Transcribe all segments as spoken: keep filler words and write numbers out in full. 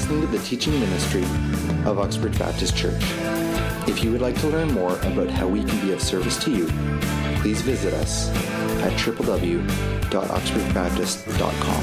listening to the teaching ministry of Uxbridge Baptist Church. If you would like to learn more about how we can be of service to you, please visit us at w w w dot uxbridge baptist dot com.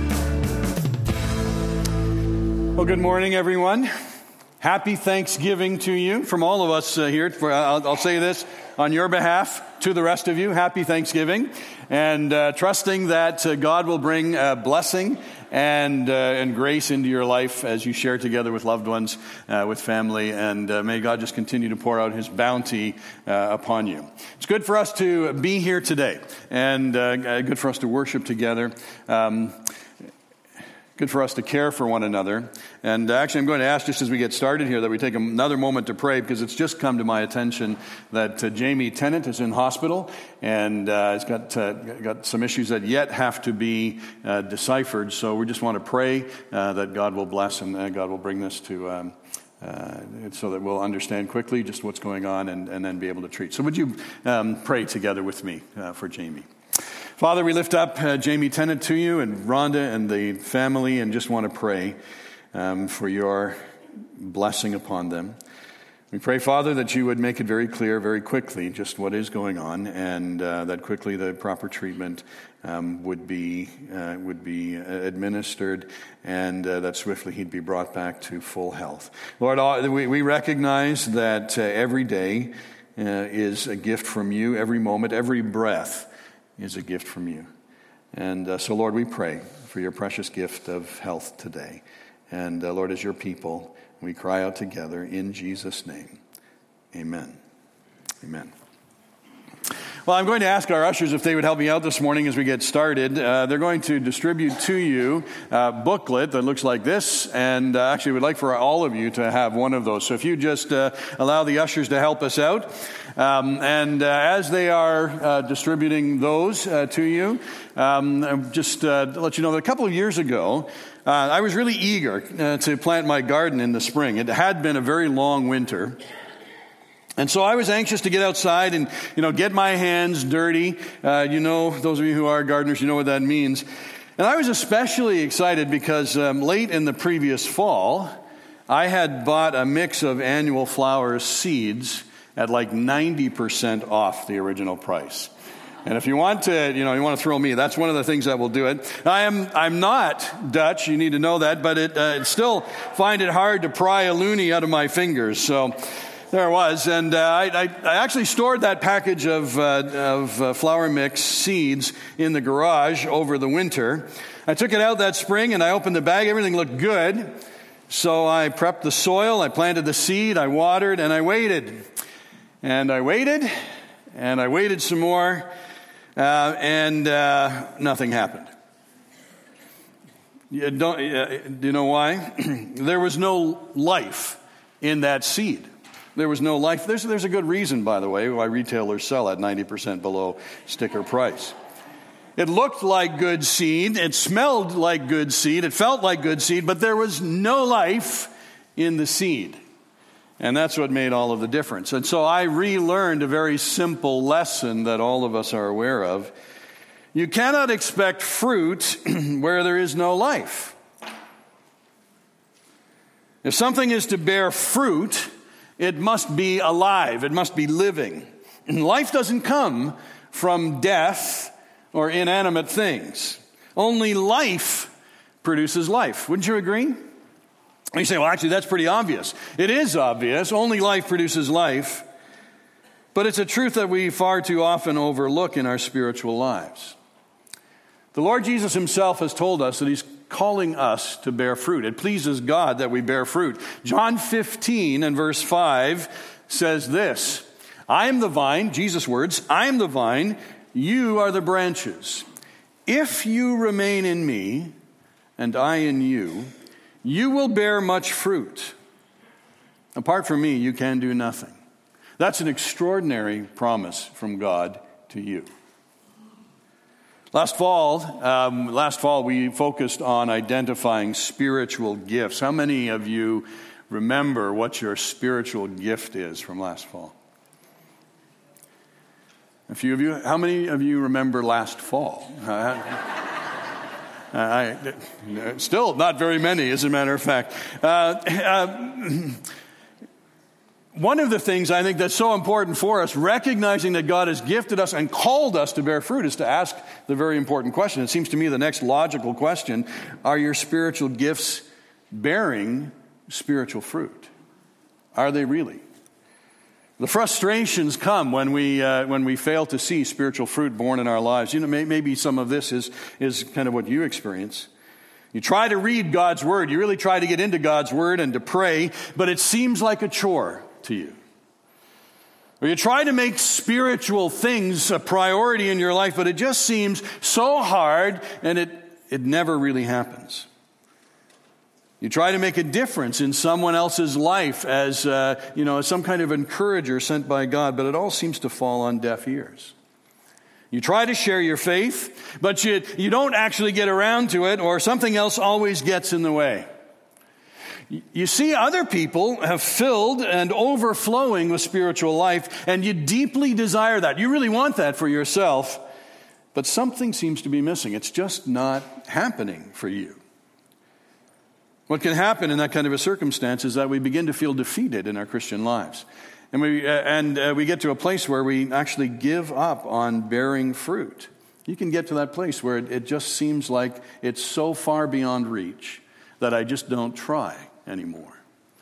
Well, good morning, everyone. Happy Thanksgiving to you from all of us uh, here. For, I'll, I'll say this on your behalf to the rest of you. Happy Thanksgiving. And uh, trusting that uh, God will bring uh, blessing and uh, and grace into your life as you share together with loved ones, uh, with family. And uh, may God just continue to pour out his bounty uh, upon you. It's good for us to be here today and uh, good for us to worship together. Um, Good for us to care for one another. And actually, I'm going to ask, just as we get started here, that we take another moment to pray, because it's just come to my attention that uh, Jamie Tennant is in hospital, and uh, he's got uh, got some issues that yet have to be uh, deciphered. So we just want to pray uh, that God will bless and uh, God will bring this to, um, uh, so that we'll understand quickly just what's going on and, and then be able to treat. So would you um, pray together with me uh, for Jamie? Father, we lift up uh, Jamie Tennant to you and Rhonda and the family, and just want to pray um, for your blessing upon them. We pray, Father, that you would make it very clear very quickly just what is going on, and uh, that quickly the proper treatment um, would be uh, would be administered, and uh, that swiftly he'd be brought back to full health. Lord, we, we recognize that uh, every day uh, is a gift from you. Every moment, every breath is a gift from you. And uh, so, Lord, we pray for your precious gift of health today. And uh, Lord, as your people, we cry out together in Jesus' name. Amen. Amen. Well, I'm going to ask our ushers if they would help me out this morning as we get started. Uh, they're going to distribute to you a booklet that looks like this, and uh, actually we'd like for all of you to have one of those. So if you just uh, allow the ushers to help us out. Um, and uh, as they are uh, distributing those uh, to you, um, just uh, to let you know that a couple of years ago, uh, I was really eager uh, to plant my garden in the spring. It had been a very long winter. And so I was anxious to get outside and, you know, get my hands dirty. Uh, you know, those of you who are gardeners, you know what that means. And I was especially excited because um, late in the previous fall, I had bought a mix of annual flowers seeds at like ninety percent off the original price. And if you want to, you know, you want to thrill me, that's one of the things that will do it. I am, I'm not Dutch, you need to know that, but it, uh, it still find it hard to pry a loonie out of my fingers. So there it was, and uh, I, I, I actually stored that package of, uh, of uh, flower mix seeds in the garage over the winter. I took it out that spring, and I opened the bag. Everything looked good. So I prepped the soil, I planted the seed, I watered, and I waited. And I waited, and I waited some more, uh, and uh, nothing happened. You don't, uh, do you know why? There was no life in that seed. There was no life. There's, there's a good reason, by the way, why retailers sell at ninety percent below sticker price. It looked like good seed. It smelled like good seed. It felt like good seed, but there was no life in the seed. And that's what made all of the difference. And so I relearned a very simple lesson that all of us are aware of. You cannot expect fruit where there is no life. If something is to bear fruit, it must be alive. It must be living. And life doesn't come from death or inanimate things. Only life produces life. Wouldn't you agree? You say, well, actually, that's pretty obvious. It is obvious. Only life produces life. But it's a truth that we far too often overlook in our spiritual lives. The Lord Jesus himself has told us that he's calling us to bear fruit. It pleases God that we bear fruit. John fifteen and verse five says this, I am the vine, Jesus' words, I am the vine, you are the branches. If you remain in me, and I in you, you will bear much fruit. Apart from me, you can do nothing. That's an extraordinary promise from God to you. Last fall, um, last fall we focused on identifying spiritual gifts. How many of you remember what your spiritual gift is from last fall? A few of you. How many of you remember last fall? Uh, I, still not very many, as a matter of fact. Uh, uh, one of the things I think that's so important for us, recognizing that God has gifted us and called us to bear fruit, is to ask the very important question. It seems to me the next logical question: are your spiritual gifts bearing spiritual fruit? Are they really? The frustrations come when we uh, when we fail to see spiritual fruit born in our lives. You know, may, maybe some of this is is kind of what you experience. You try to read God's word, you really try to get into God's word and to pray, but it seems like a chore to you. Or you try to make spiritual things a priority in your life, but it just seems so hard, and it it never really happens. You try to make a difference in someone else's life as, uh, you know, as some kind of encourager sent by God, but it all seems to fall on deaf ears. You try to share your faith, but you, you don't actually get around to it, or something else always gets in the way. You see other people have filled and overflowing with spiritual life, and you deeply desire that. You really want that for yourself, but something seems to be missing. It's just not happening for you. What can happen in that kind of a circumstance is that we begin to feel defeated in our Christian lives. And we uh, and uh, we get to a place where we actually give up on bearing fruit. You can get to that place where it, it just seems like it's so far beyond reach that I just don't try anymore.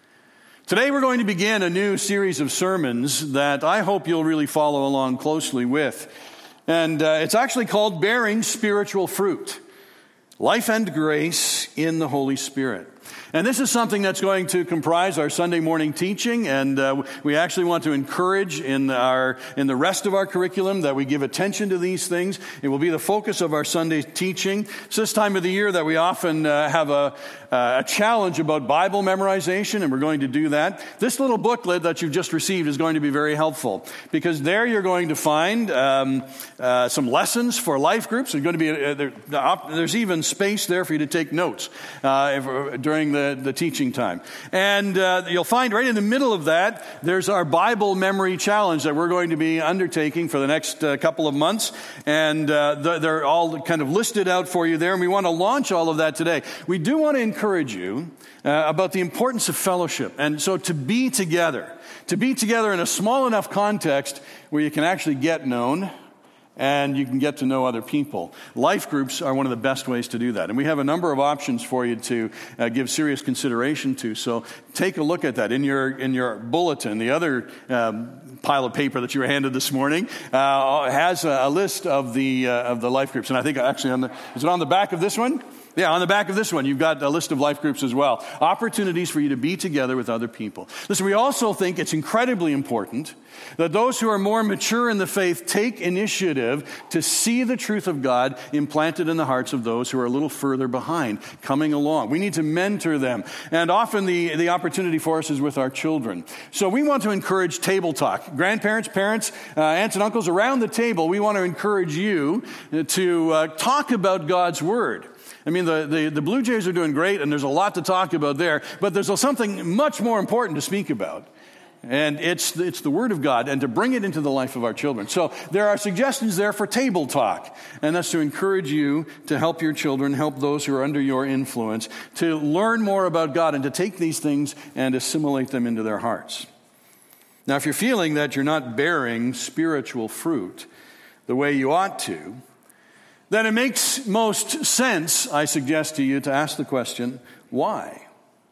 Today we're going to begin a new series of sermons that I hope you'll really follow along closely with. And uh, it's actually called Bearing Spiritual Fruit: Life and Grace in the Holy Spirit. And this is something that's going to comprise our Sunday morning teaching, and uh, we actually want to encourage in our in the rest of our curriculum that we give attention to these things. It will be the focus of our Sunday teaching. It's this time of the year that we often uh, have a, uh, a challenge about Bible memorization, and we're going to do that. This little booklet that you've just received is going to be very helpful, because there you're going to find um, uh, some lessons for life groups. There's going to be a, there, there's even space there for you to take notes uh, during the The, the teaching time. And uh, you'll find right in the middle of that, there's our Bible memory challenge that we're going to be undertaking for the next uh, couple of months. And uh, the, they're all kind of listed out for you there. And we want to launch all of that today. We do want to encourage you uh, about the importance of fellowship. And so to be together, to be together in a small enough context where you can actually get known and you can get to know other people. Life groups are one of the best ways to do that. And we have a number of options for you to uh, give serious consideration to. So take a look at that. In your in your bulletin, the other um, pile of paper that you were handed this morning uh, has a, a list of the uh, of the life groups. And I think actually, on the, is it on the back of this one? Yeah, on the back of this one, you've got a list of life groups as well. Opportunities for you to be together with other people. Listen, we also think it's incredibly important that those who are more mature in the faith take initiative to see the truth of God implanted in the hearts of those who are a little further behind, coming along. We need to mentor them. And often the, the opportunity for us is with our children. So we want to encourage table talk. Grandparents, parents, uh, aunts and uncles around the table, we want to encourage you to uh, talk about God's Word. I mean, the, the, the Blue Jays are doing great, and there's a lot to talk about there, but there's something much more important to speak about. And it's, it's the Word of God, and to bring it into the life of our children. So there are suggestions there for table talk, and that's to encourage you to help your children, help those who are under your influence, to learn more about God and to take these things and assimilate them into their hearts. Now, if you're feeling that you're not bearing spiritual fruit the way you ought to, then it makes most sense, I suggest to you, to ask the question, why?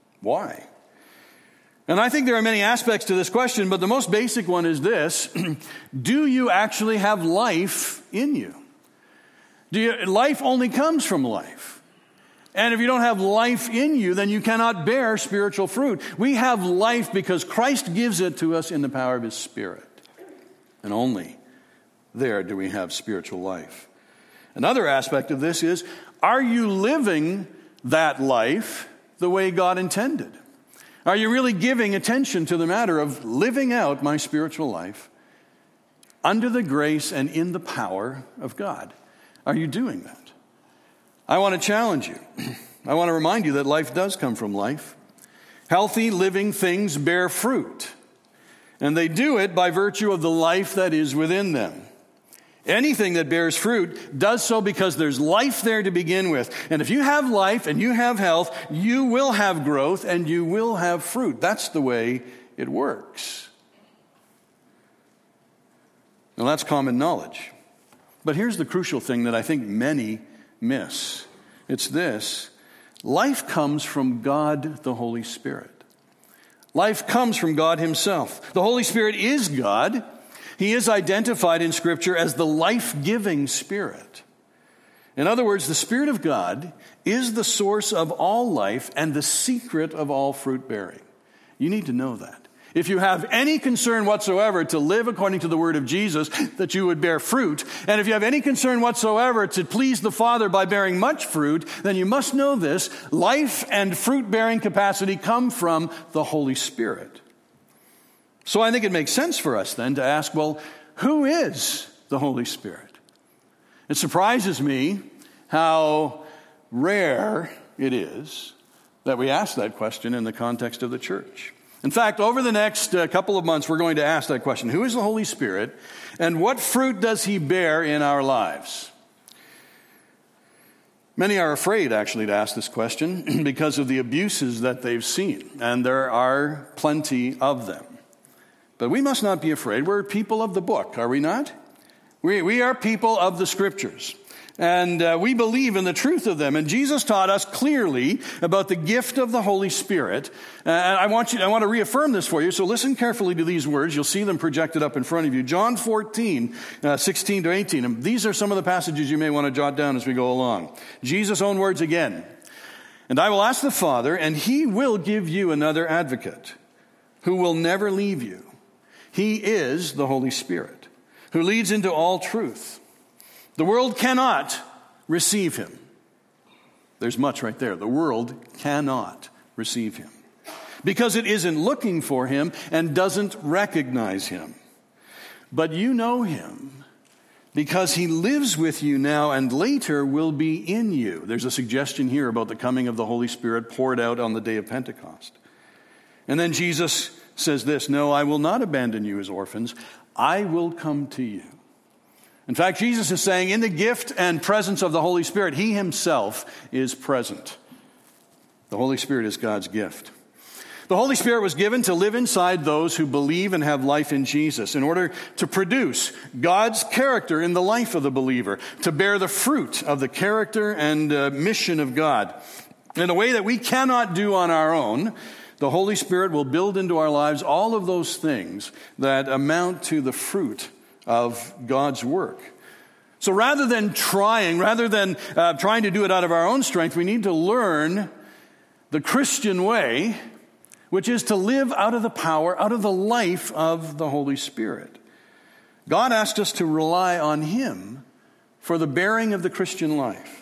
Why? And I think there are many aspects to this question, but the most basic one is this: do you actually have life in you? Do you, life only comes from life. And if you don't have life in you, then you cannot bear spiritual fruit. We have life because Christ gives it to us in the power of His Spirit. And only there do we have spiritual life. Another aspect of this is, are you living that life the way God intended? Are you really giving attention to the matter of living out my spiritual life under the grace and in the power of God? Are you doing that? I want to challenge you. I want to remind you that life does come from life. Healthy, living things bear fruit, and they do it by virtue of the life that is within them. Anything that bears fruit does so because there's life there to begin with. And if you have life and you have health, you will have growth and you will have fruit. That's the way it works. Now, that's common knowledge. But here's the crucial thing that I think many miss. It's this: life comes from God, the Holy Spirit. Life comes from God himself. The Holy Spirit is God. He is identified in Scripture as the life-giving Spirit. In other words, the Spirit of God is the source of all life and the secret of all fruit-bearing. You need to know that. If you have any concern whatsoever to live according to the word of Jesus, that you would bear fruit, and if you have any concern whatsoever to please the Father by bearing much fruit, then you must know this: life and fruit-bearing capacity come from the Holy Spirit. So I think it makes sense for us then to ask, well, who is the Holy Spirit? It surprises me how rare it is that we ask that question in the context of the church. In fact, over the next uh, couple of months, we're going to ask that question: who is the Holy Spirit, and what fruit does he bear in our lives? Many are afraid, actually, to ask this question because of the abuses that they've seen, and there are plenty of them. But we must not be afraid. We're people of the book, are we not? We, we are people of the Scriptures. And uh, we believe in the truth of them. And Jesus taught us clearly about the gift of the Holy Spirit. Uh, and I want you, I want to reaffirm this for you. So listen carefully to these words. You'll see them projected up in front of you. John fourteen, uh, sixteen to eighteen. And these are some of the passages you may want to jot down as we go along. Jesus' own words again. And I will ask the Father, and he will give you another advocate who will never leave you. He is the Holy Spirit, who leads into all truth. The world cannot receive him. There's much right there. The world cannot receive him because it isn't looking for him and doesn't recognize him. But you know him because he lives with you now and later will be in you. There's a suggestion here about the coming of the Holy Spirit poured out on the day of Pentecost. And then Jesus says this: no, I will not abandon you as orphans. I will come to you. In fact, Jesus is saying in the gift and presence of the Holy Spirit, he himself is present. The Holy Spirit is God's gift. The Holy Spirit was given to live inside those who believe and have life in Jesus in order to produce God's character in the life of the believer, to bear the fruit of the character and uh, mission of God. In a way that we cannot do on our own, the Holy Spirit will build into our lives all of those things that amount to the fruit of God's work. So rather than trying, rather than uh, trying to do it out of our own strength, we need to learn the Christian way, which is to live out of the power, out of the life of the Holy Spirit. God asked us to rely on him for the bearing of the Christian life.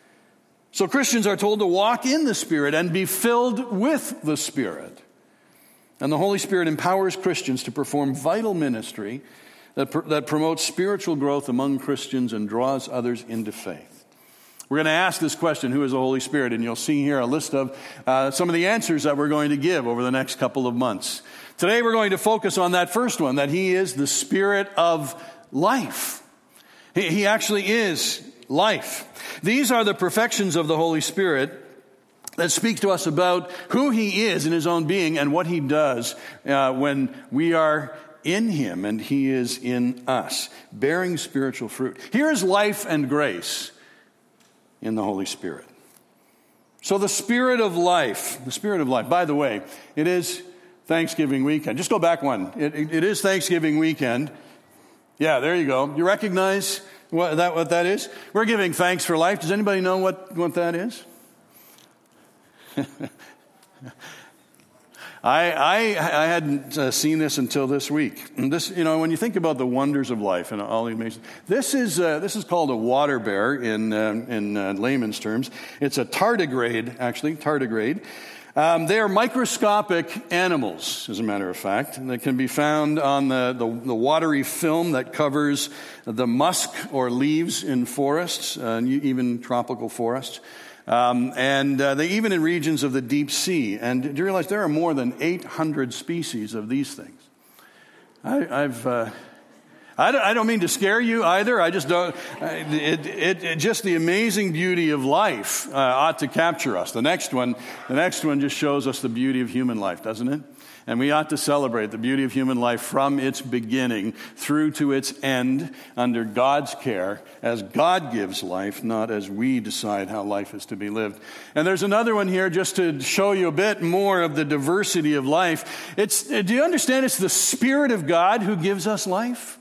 So Christians are told to walk in the Spirit and be filled with the Spirit. And the Holy Spirit empowers Christians to perform vital ministry that, pr- that promotes spiritual growth among Christians and draws others into faith. We're going to ask this question: who is the Holy Spirit? And you'll see here a list of uh, some of the answers that we're going to give over the next couple of months. Today we're going to focus on that first one, that he is the Spirit of life. He, he actually is life. These are the perfections of the Holy Spirit that speak to us about who he is in his own being and what he does uh, when we are in him and he is in us, bearing spiritual fruit. Here is life and grace in the Holy Spirit. So the Spirit of life, the Spirit of life, by the way, it is Thanksgiving weekend. Just go back one. It, it, it is Thanksgiving weekend. Yeah, there you go. You recognize what that, what that is? We're giving thanks for life. Does anybody know what, what that is? I, I, I hadn't uh, seen this until this week. And this, you know, when you think about the wonders of life and all the amazing, this is uh, this is called a water bear in uh, in uh, layman's terms. It's a tardigrade, actually, tardigrade. Um, they are microscopic animals, as a matter of fact, and they can be found on the, the, the watery film that covers the musk or leaves in forests, uh, even tropical forests. Um, and uh, they even in regions of the deep sea. And do you realize there are more than eight hundred species of these things? I, I've uh, I don't, I don't mean to scare you either. I just don't, it, it, it just the amazing beauty of life uh, ought to capture us. The next one, the next one just shows us the beauty of human life, doesn't it? And we ought to celebrate the beauty of human life from its beginning through to its end under God's care as God gives life, not as we decide how life is to be lived. And there's another one here just to show you a bit more of the diversity of life. It's, do you understand? It's the Spirit of God who gives us life.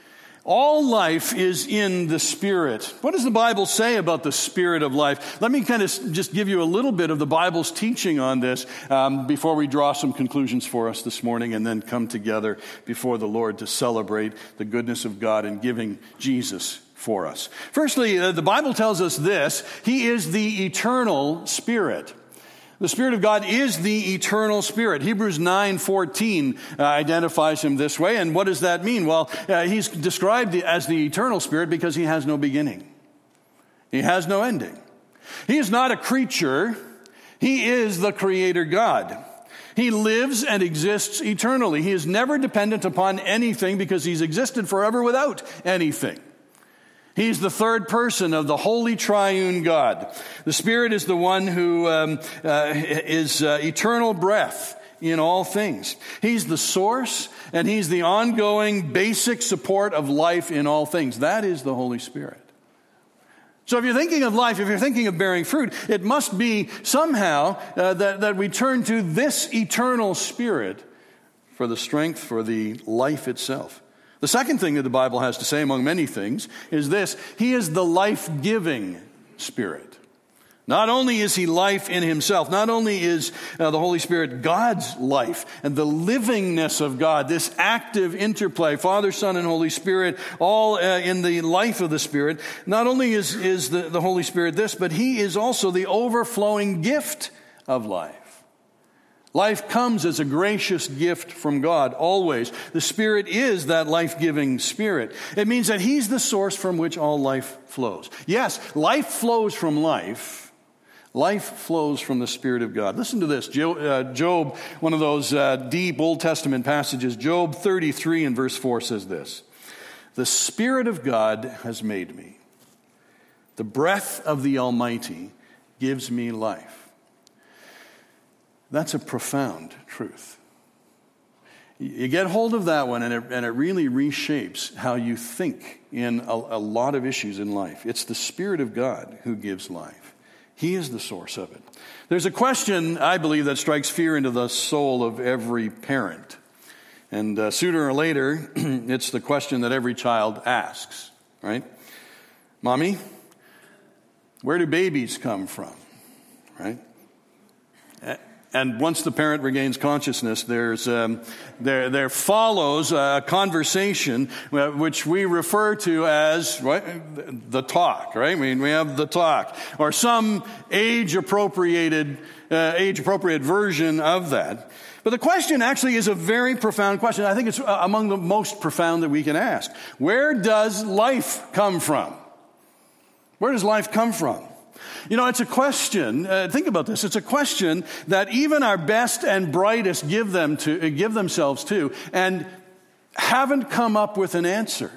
All life is in the Spirit. What does the Bible say about the Spirit of life? Let me kind of just give you a little bit of the Bible's teaching on this um, before we draw some conclusions for us this morning and then come together before the Lord to celebrate the goodness of God in giving Jesus for us. Firstly, uh, the Bible tells us this: He is the eternal Spirit. The Spirit of God is the eternal Spirit. Hebrews nine fourteen uh, identifies him this way. And what does that mean? Well, uh, he's described as the eternal Spirit because he has no beginning. He has no ending. He is not a creature. He is the Creator God. He lives and exists eternally. He is never dependent upon anything because he's existed forever without anything. He's the third person of the Holy Triune God. The Spirit is the one who um, uh, is uh, eternal breath in all things. He's the source, and he's the ongoing basic support of life in all things. That is the Holy Spirit. So if you're thinking of life, if you're thinking of bearing fruit, it must be somehow uh, that, that we turn to this eternal Spirit for the strength, for the life itself. The second thing that the Bible has to say, among many things, is this: He is the life-giving Spirit. Not only is He life in Himself, not only is uh, the Holy Spirit God's life and the livingness of God, this active interplay, Father, Son, and Holy Spirit, all uh, in the life of the Spirit. Not only is, is the, the Holy Spirit this, but He is also the overflowing gift of life. Life comes as a gracious gift from God, always. The Spirit is that life-giving Spirit. It means that He's the source from which all life flows. Yes, life flows from life. Life flows from the Spirit of God. Listen to this. Job, one of those uh, deep Old Testament passages, Job thirty-three and verse four says this: "The Spirit of God has made me. The breath of the Almighty gives me life." That's a profound truth. You get hold of that one, and it, and it really reshapes how you think in a, a lot of issues in life. It's the Spirit of God who gives life. He is the source of it. There's a question, I believe, that strikes fear into the soul of every parent. And uh, sooner or later, it's the question that every child asks, right? Mommy, where do babies come from, right? And once the parent regains consciousness, there's um, there there follows a conversation which we refer to as right, the talk. Right? I mean, we have the talk, or some age-appropriated uh, age-appropriate version of that. But the question actually is a very profound question. I think it's among the most profound that we can ask. Where does life come from? Where does life come from? You know, it's a question, uh, think about this, it's a question that even our best and brightest give them to, uh, give themselves to, and haven't come up with an answer.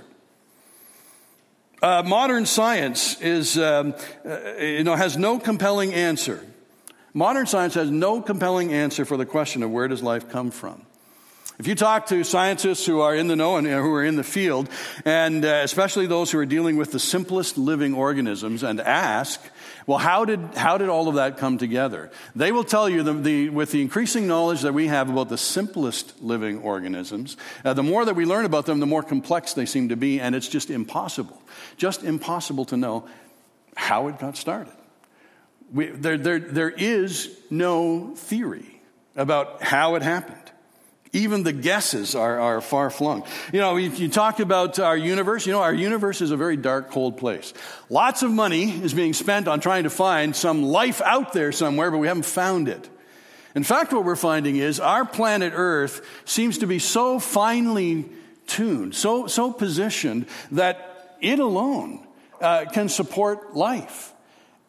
Uh, modern science is, um, uh, you know, has no compelling answer. Modern science has no compelling answer for the question of where does life come from. If you talk to scientists who are in the know and who are in the field, and uh, especially those who are dealing with the simplest living organisms, and ask, well, how did how did all of that come together? They will tell you, the, the, with the increasing knowledge that we have about the simplest living organisms, uh, the more that we learn about them, the more complex they seem to be, and it's just impossible, just impossible to know how it got started. We, there, there, there is no theory about how it happened. Even the guesses are, are far-flung. You know, you, you talk about our universe. You know, our universe is a very dark, cold place. Lots of money is being spent on trying to find some life out there somewhere, but we haven't found it. In fact, what we're finding is our planet Earth seems to be so finely tuned, so, so positioned that it alone uh, can support life.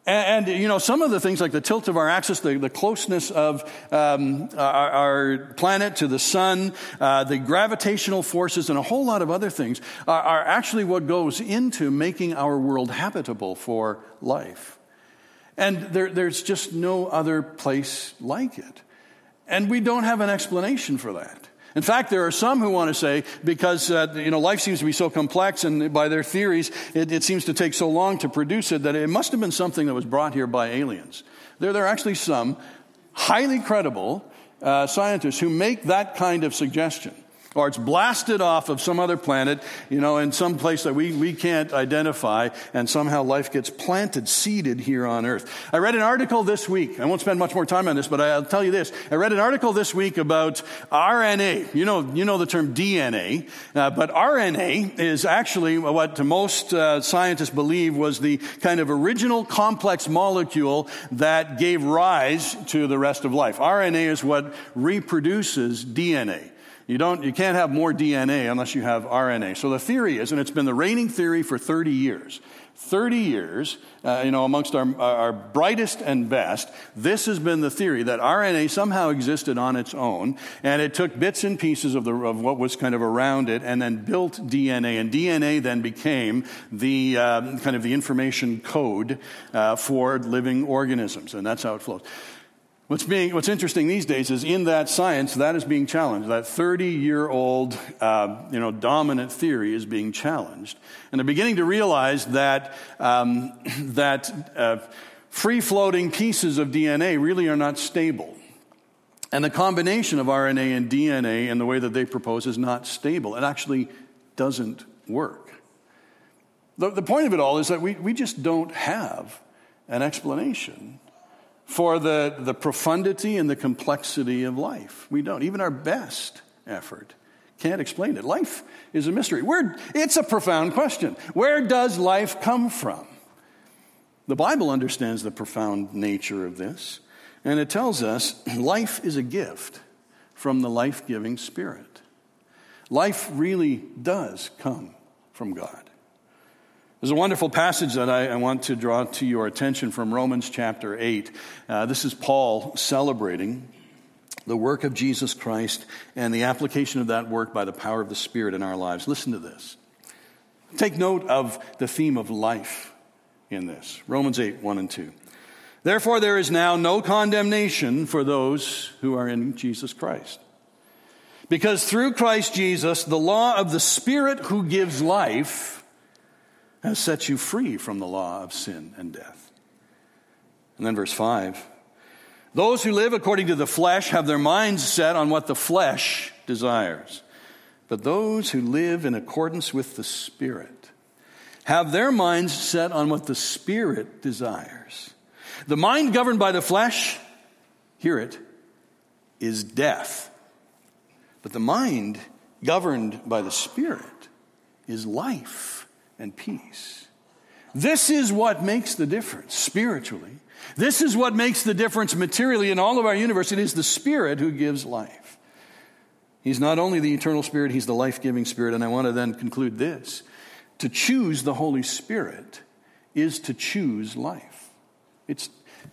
And, and, you know, some of the things like the tilt of our axis, the, the closeness of um, our, our planet to the sun, uh, the gravitational forces, and a whole lot of other things are, are actually what goes into making our world habitable for life. And there, there's just no other place like it. And we don't have an explanation for that. In fact, there are some who want to say, because uh, you know, life seems to be so complex, and by their theories, it, it seems to take so long to produce it, that it must have been something that was brought here by aliens. There, there are actually some highly credible uh, scientists who make that kind of suggestion. Or it's blasted off of some other planet, you know, in some place that we, we can't identify, and somehow life gets planted, seeded here on Earth. I read an article this week. I won't spend much more time on this, but I'll tell you this. I read an article this week about R N A. You know, you know the term D N A, uh, but R N A is actually what most uh, scientists believe was the kind of original complex molecule that gave rise to the rest of life. R N A is what reproduces D N A. You don't, you can't have more D N A unless you have R N A. So the theory is, and it's been the reigning theory for thirty years, thirty years, uh, you know, amongst our, our brightest and best, this has been the theory that R N A somehow existed on its own, and it took bits and pieces of, the, of what was kind of around it, and then built D N A, and D N A then became the um, kind of the information code uh, for living organisms, and that's how it flows. What's being, what's interesting these days is in that science, that is being challenged. That thirty-year-old, uh, you know, dominant theory is being challenged. And they're beginning to realize that, um, that uh, free-floating pieces of D N A really are not stable. And the combination of R N A and D N A in the way that they propose is not stable. It actually doesn't work. The, the point of it all is that we, we just don't have an explanation for the, the profundity and the complexity of life. We don't. Even our best effort can't explain it. Life is a mystery. Where, it's a profound question. Where does life come from? The Bible understands the profound nature of this, and it tells us life is a gift from the life-giving Spirit. Life really does come from God. There's a wonderful passage that I, I want to draw to your attention from Romans chapter eight. Uh, this is Paul celebrating the work of Jesus Christ and the application of that work by the power of the Spirit in our lives. Listen to this. Take note of the theme of life in this. Romans eight, one and two. Therefore there is now no condemnation for those who are in Jesus Christ. Because through Christ Jesus, the law of the Spirit who gives life has set you free from the law of sin and death. And then verse five. Those who live according to the flesh have their minds set on what the flesh desires. But those who live in accordance with the Spirit have their minds set on what the Spirit desires. The mind governed by the flesh, hear it, is death. But the mind governed by the Spirit is life and peace. This is what makes the difference spiritually. This is what makes the difference materially in all of our universe. It is the Spirit who gives life. He's not only the eternal Spirit, He's the life-giving Spirit. And I want to then conclude this. To choose the Holy Spirit is to choose life. It's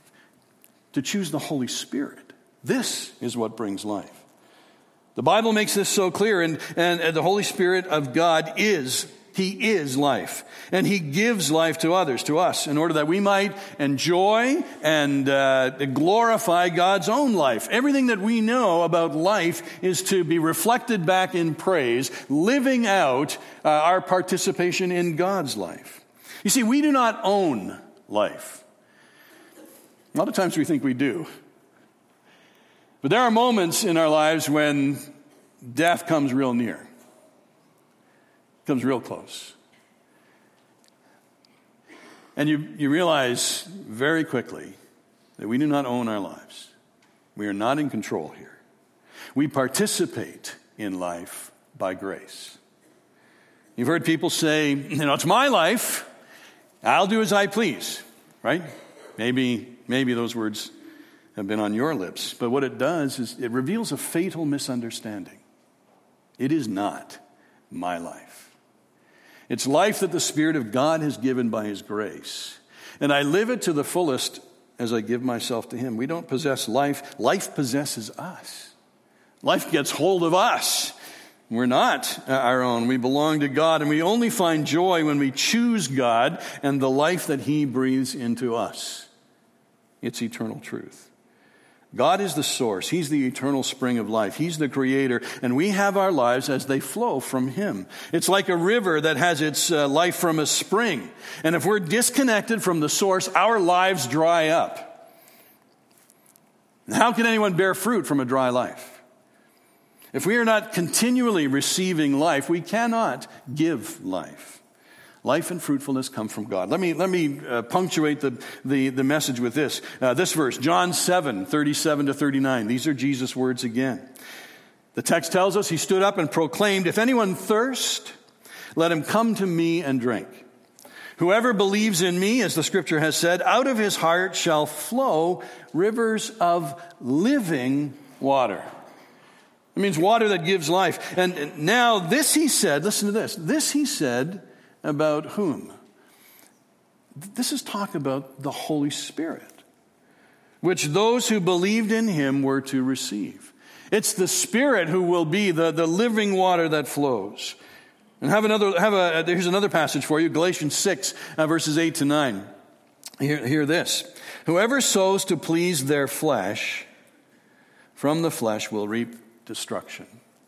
to choose the Holy Spirit. This is what brings life. The Bible makes this so clear, and, and, and the Holy Spirit of God is He is life, and He gives life to others, to us, in order that we might enjoy and uh, glorify God's own life. Everything that we know about life is to be reflected back in praise, living out uh, our participation in God's life. You see, we do not own life. A lot of times we think we do. But there are moments in our lives when death comes real near. Comes real close. And you, you realize very quickly that we do not own our lives. We are not in control here. We participate in life by grace. You've heard people say, you know, it's my life. I'll do as I please, right? Maybe, maybe those words have been on your lips. But what it does is it reveals a fatal misunderstanding. It is not my life. It's life that the Spirit of God has given by His grace. and I live it to the fullest as I give myself to him. We don't possess life. Life possesses us. Life gets hold of us. We're not our own. We belong to God, and we only find joy when we choose God and the life that he breathes into us. It's eternal truth. God is the source. He's the eternal spring of life. He's the creator, and we have our lives as they flow from him. It's like a river that has its uh, life from a spring. And if we're disconnected from the source, our lives dry up. And how can anyone bear fruit from a dry life? If we are not continually receiving life, we cannot give life. Life and fruitfulness come from God. Let me let me uh, punctuate the, the, the message with this. Uh, this verse, John seven, thirty-seven to thirty-nine. These are Jesus' words again. The text tells us he stood up and proclaimed, "If anyone thirst, let him come to me and drink. Whoever believes in me, as the scripture has said, out of his heart shall flow rivers of living water." It means water that gives life. And now this he said, listen to this. This he said about whom? This is talk about the Holy Spirit, which those who believed in him were to receive. It's the Spirit who will be the, the living water that flows. And have another, have a, here's another passage for you, Galatians six, uh, verses eight to nine. Hear, hear this. Whoever sows to please their flesh, from the flesh will reap destruction.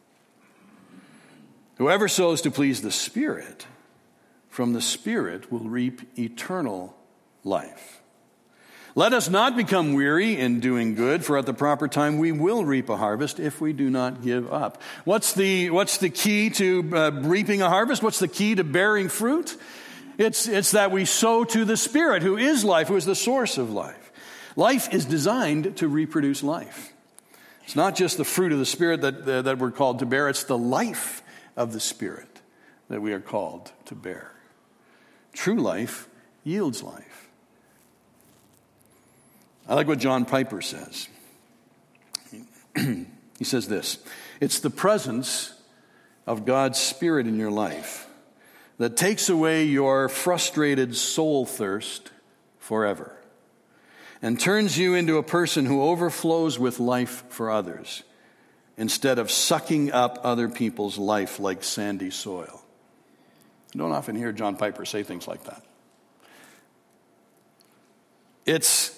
Whoever sows to please the Spirit, from the Spirit will reap eternal life. Let us not become weary in doing good, for at the proper time we will reap a harvest if we do not give up. What's the, what's the key to uh, reaping a harvest? What's the key to bearing fruit? It's, it's that we sow to the Spirit, who is life, who is the source of life. Life is designed to reproduce life. It's not just the fruit of the Spirit that, uh, that we're called to bear. It's the life of the Spirit that we are called to bear. True life yields life. I like what John Piper says. He says this: it's the presence of God's Spirit in your life that takes away your frustrated soul thirst forever and turns you into a person who overflows with life for others instead of sucking up other people's life like sandy soil. You don't often hear John Piper say things like that. It's,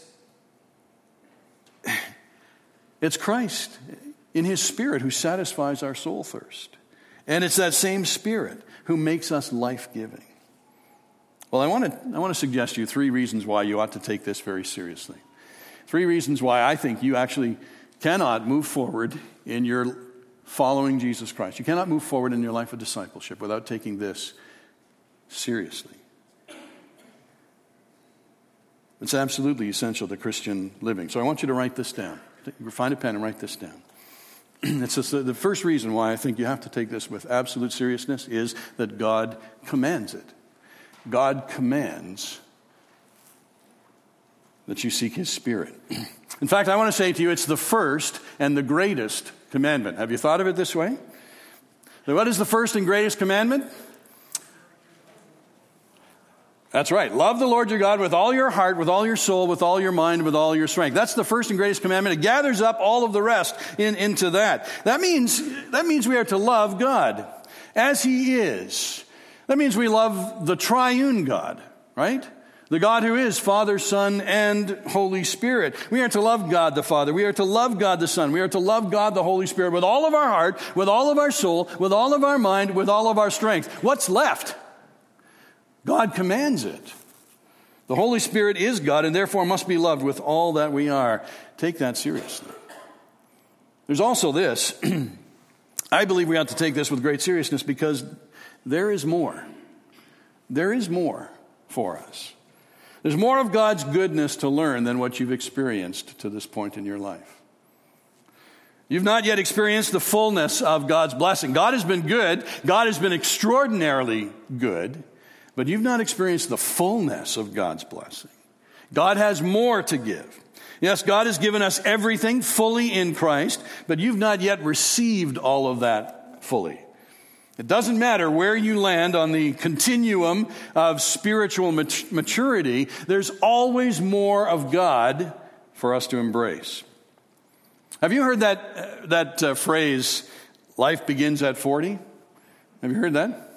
it's Christ in his Spirit who satisfies our soul thirst. And it's that same Spirit who makes us life-giving. Well, I want to I want to suggest to you three reasons why you ought to take this very seriously. Three reasons why I think you actually cannot move forward in your following Jesus Christ. You cannot move forward in your life of discipleship without taking this seriously. It's absolutely essential to Christian living. So I want you to write this down. Find a pen and write this down. It's just the first reason why I think you have to take this with absolute seriousness is that God commands it. God commands that you seek his Spirit. In fact, I want to say to you, it's the first and the greatest commandment. Have you thought of it this way? What is the first and greatest commandment? That's right. Love the Lord your God with all your heart, with all your soul, with all your mind, with all your strength. That's the first and greatest commandment. It gathers up all of the rest in, into that. That means, that means we are to love God as he is. That means we love the triune God, right? The God who is Father, Son, and Holy Spirit. We are to love God the Father. We are to love God the Son. We are to love God the Holy Spirit with all of our heart, with all of our soul, with all of our mind, with all of our strength. What's left? God commands it. The Holy Spirit is God and therefore must be loved with all that we are. Take that seriously. There's also this. I believe we ought to take this with great seriousness because there is more. There is more for us. There's more of God's goodness to learn than what you've experienced to this point in your life. You've not yet experienced the fullness of God's blessing. God has been good. God has been extraordinarily good. But you've not experienced the fullness of God's blessing. God has more to give. Yes, God has given us everything fully in Christ, but you've not yet received all of that fully. It doesn't matter where you land on the continuum of spiritual mat- maturity, there's always more of God for us to embrace. Have you heard that, uh, that uh, phrase, life begins at forty? Have you heard that?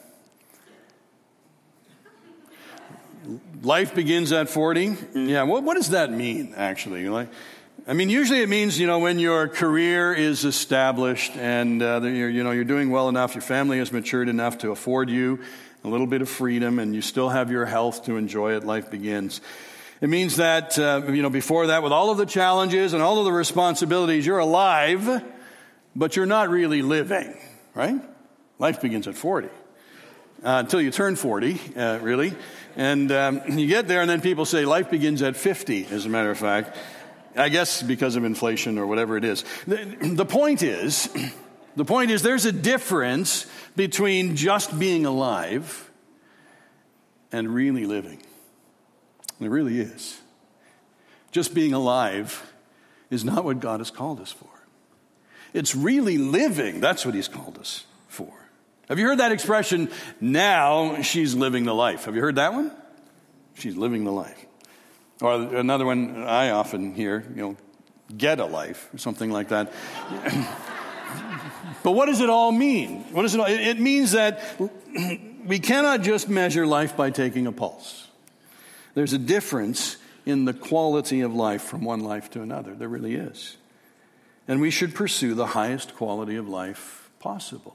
Life begins at forty? Yeah, what, what does that mean, actually? Like, I mean, usually it means, you know, when your career is established and, uh, you're, you know, you're doing well enough, your family has matured enough to afford you a little bit of freedom, and you still have your health to enjoy it, life begins. It means that, uh, you know, before that, with all of the challenges and all of the responsibilities, you're alive, but you're not really living, right? Life begins at forty. Uh, until you turn forty, uh, really. And um, you get there, and then people say life begins at fifty, as a matter of fact. I guess because of inflation or whatever it is. The, the point is, the point is there's a difference between just being alive and really living. There really is. Just being alive is not what God has called us for. It's really living. That's what he's called us for. Have you heard that expression, now she's living the life? Have you heard that one? She's living the life. Or another one I often hear, you know, get a life, or something like that. But what does it all mean? What does it all, it means that we cannot just measure life by taking a pulse. There's a difference in the quality of life from one life to another. There really is. And we should pursue the highest quality of life possible.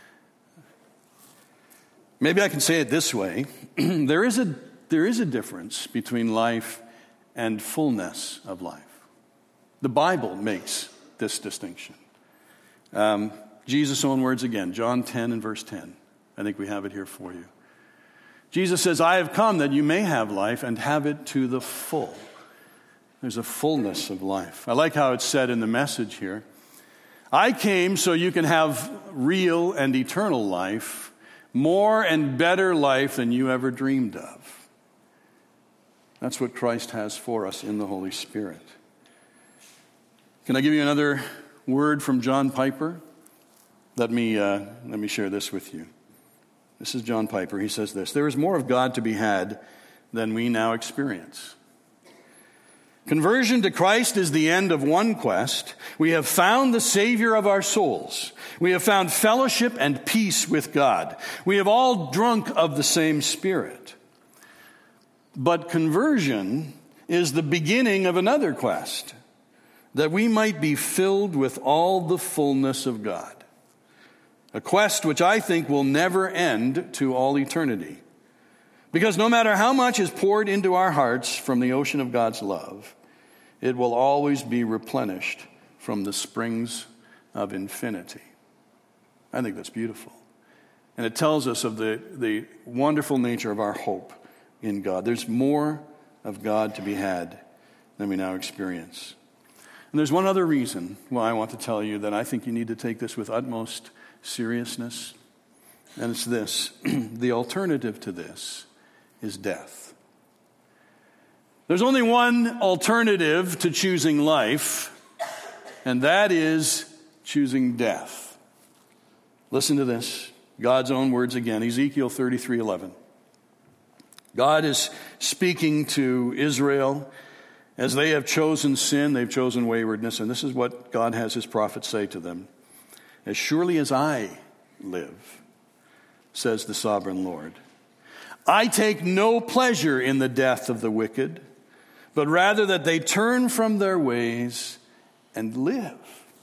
Maybe I can say it this way. There is a there is a difference between life and fullness of life. The Bible makes this distinction. Um, Jesus' own words again, John ten and verse ten. I think we have it here for you. Jesus says, I have come that you may have life and have it to the full. There's a fullness of life. I like how it's said in the message here. I came so you can have real and eternal life, more and better life than you ever dreamed of. That's what Christ has for us in the Holy Spirit. Can I give you another word from John Piper? Let me, uh, let me share this with you. This is John Piper. He says this, there is more of God to be had than we now experience. Conversion to Christ is the end of one quest. We have found the Savior of our souls. We have found fellowship and peace with God. We have all drunk of the same Spirit. But conversion is the beginning of another quest, that we might be filled with all the fullness of God. A quest which I think will never end to all eternity. Because no matter how much is poured into our hearts from the ocean of God's love, it will always be replenished from the springs of infinity. I think that's beautiful. And it tells us of the, the wonderful nature of our hope in God. There's more of God to be had than we now experience. And there's one other reason why I want to tell you that I think you need to take this with utmost seriousness. And it's this. The alternative to this is death. There's only one alternative to choosing life, and that is choosing death. Listen to this. God's own words again. Ezekiel thirty-three eleven. God is speaking to Israel. As they have chosen sin, they've chosen waywardness. And this is what God has his prophets say to them. As surely as I live, says the sovereign Lord, I take no pleasure in the death of the wicked, but rather that they turn from their ways and live.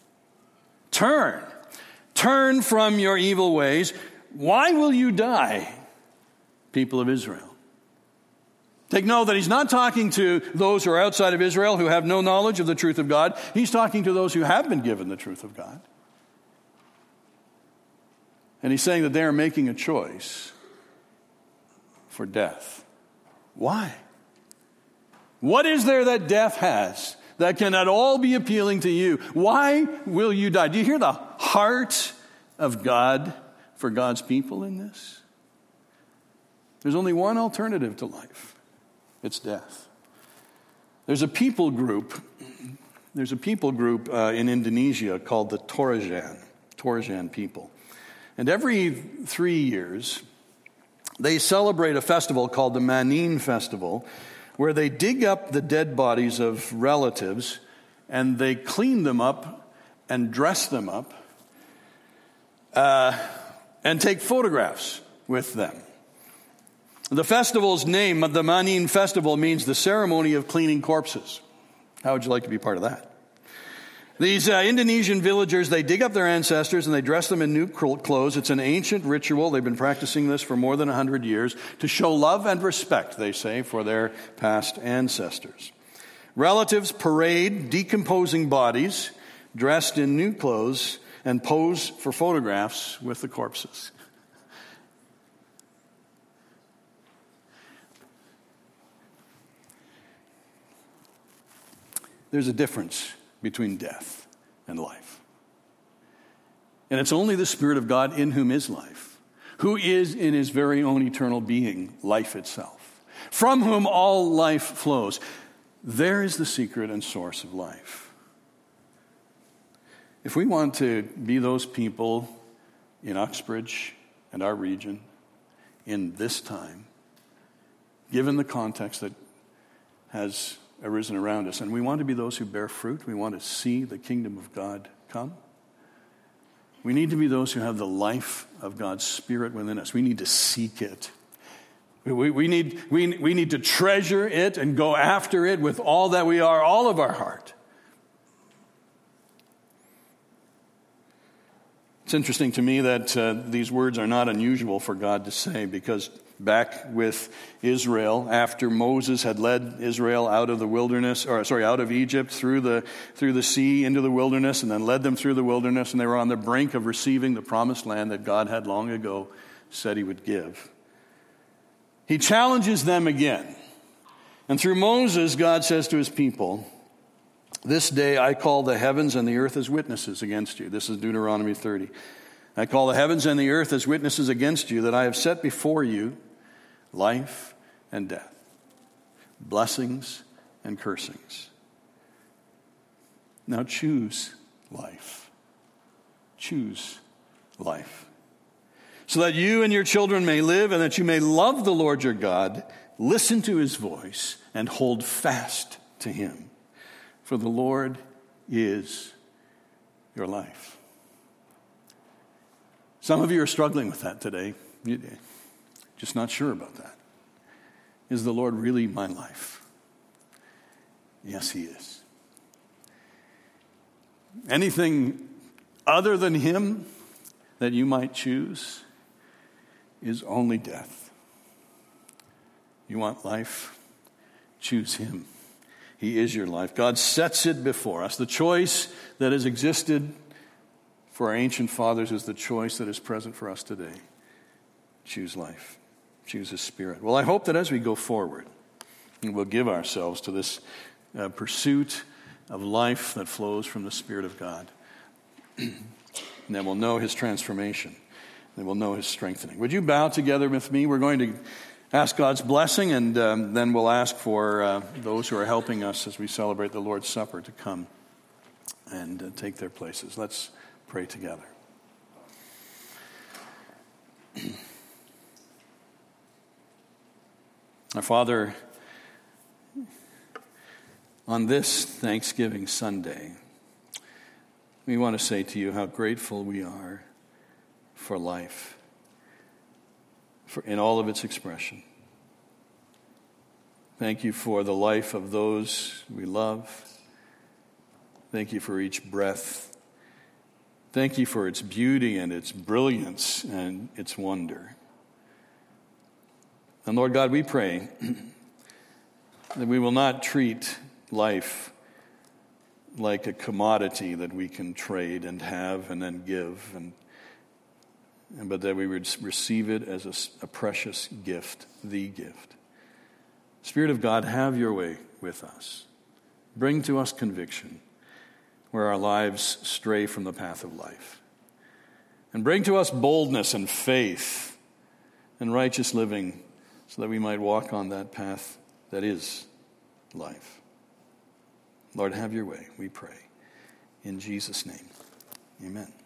Turn. Turn from your evil ways. Why will you die, people of Israel? Take note that he's not talking to those who are outside of Israel who have no knowledge of the truth of God. He's talking to those who have been given the truth of God. And he's saying that they are making a choice for death. Why? What is there that death has that can at all be appealing to you? Why will you die? Do you hear the heart of God for God's people in this? There's only one alternative to life. It's death. There's a people group, there's a people group uh, in Indonesia called the Torajan, Torajan people. And every three years, they celebrate a festival called the Manin Festival, where they dig up the dead bodies of relatives and they clean them up and dress them up uh, and take photographs with them. The festival's name, the Manin Festival, means the ceremony of cleaning corpses. How would you like to be part of that? These uh, Indonesian villagers, they dig up their ancestors and they dress them in new clothes. It's an ancient ritual. They've been practicing this for more than one hundred years to show love and respect, they say, for their past ancestors. Relatives parade decomposing bodies dressed in new clothes and pose for photographs with the corpses. There's a difference between death and life. And it's only the Spirit of God in whom is life, who is in his very own eternal being, life itself, from whom all life flows. There is the secret and source of life. If we want to be those people in Uxbridge and our region in this time, given the context that has arisen around us, and we want to be those who bear fruit, we want to see the kingdom of God come, we need to be those who have the life of God's Spirit within us. We need to seek it. We, we, need, we, we need to treasure it and go after it with all that we are, all of our heart. It's interesting to me that uh, these words are not unusual for God to say, because back with Israel, after Moses had led Israel out of the wilderness, or sorry, out of Egypt through the through the sea into the wilderness, and then led them through the wilderness, and they were on the brink of receiving the promised land that God had long ago said he would give. He challenges them again. And through Moses, God says to his people, "This day I call the heavens and the earth as witnesses against you." This is Deuteronomy thirty. "I call the heavens and the earth as witnesses against you, that I have set before you life and death, blessings and cursings. Now choose life. Choose life. So that you and your children may live, and that you may love the Lord your God, listen to his voice, and hold fast to him. For the Lord is your life." Some of you are struggling with that today. You're just not sure about that. Is the Lord really my life? Yes, he is. Anything other than him that you might choose is only death. You want life? Choose him. He is your life. God sets it before us. The choice that has existed for our ancient fathers is the choice that is present for us today. Choose life. Choose his Spirit. Well, I hope that as we go forward, we'll give ourselves to this uh, pursuit of life that flows from the Spirit of God. And then we'll know his transformation. And we'll know his strengthening. Would you bow together with me? We're going to ask God's blessing, and um, then we'll ask for uh, those who are helping us as we celebrate the Lord's Supper to come and uh, take their places. Let's pray together. Our Father, on this Thanksgiving Sunday, we want to say to you how grateful we are for life, for in all of its expression. Thank you for the life of those we love. Thank you for each breath. Thank you for its beauty and its brilliance and its wonder. And Lord God, we pray that we will not treat life like a commodity that we can trade and have and then give, and, and but that we would receive it as a, a precious gift, the gift. Spirit of God, have your way with us. Bring to us conviction where our lives stray from the path of life. And bring to us boldness and faith and righteous living so that we might walk on that path that is life. Lord, have your way, we pray. In Jesus' name, amen.